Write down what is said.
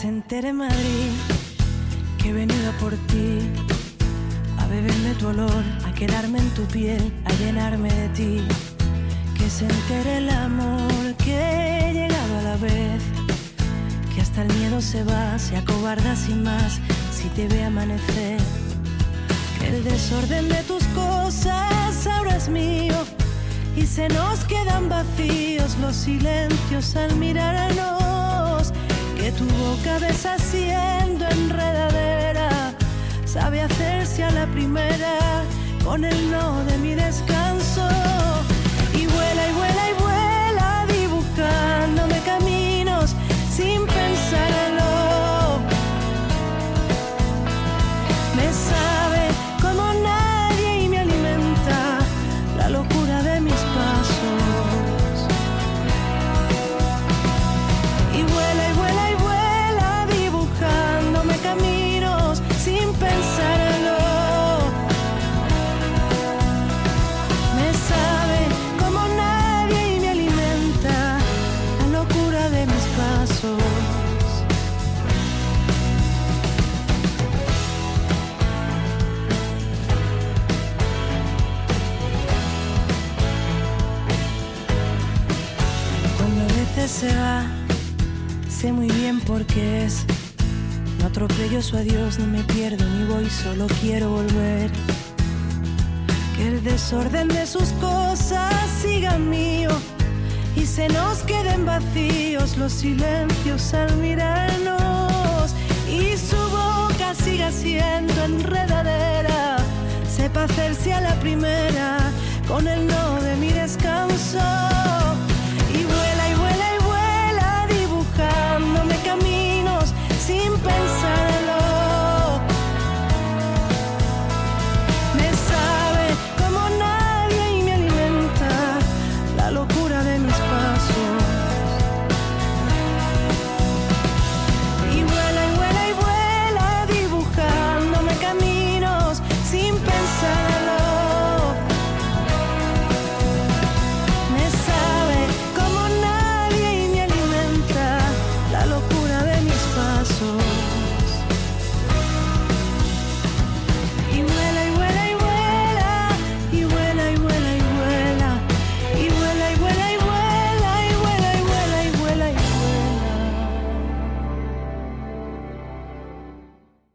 se entere en Madrid que he venido a por ti, a beberme tu olor, a quedarme en tu piel, a llenarme de ti. Que se entere el amor que he llegado a la vez, que hasta el miedo se va, se acobarda sin más si te ve amanecer. Que el desorden de tus cosas ahora es mío y se nos quedan vacíos los silencios al mirarnos. Que tu boca deshaciendo enredadera sabe hacerse a la primera con el no de mi descanso. Y vuela y vuela y vuela dibujándome caminos sin pensarlo. Me sabe como nadie y me alimenta la locura de mis pasos. Y vuela y vuela y vuela dibujándome caminos sin pensarlo. Me sabe como nadie y me alimenta la locura de mis pasos. Cuando a veces se va, sé muy bien por qué es. No atropello su adiós, ni me pierdo, ni voy, solo quiero volver. Que el desorden de sus cosas siga mío y se nos queden vacíos los silencios al mirarnos. Y su boca siga siendo enredadera, sepa hacerse a la primera con el no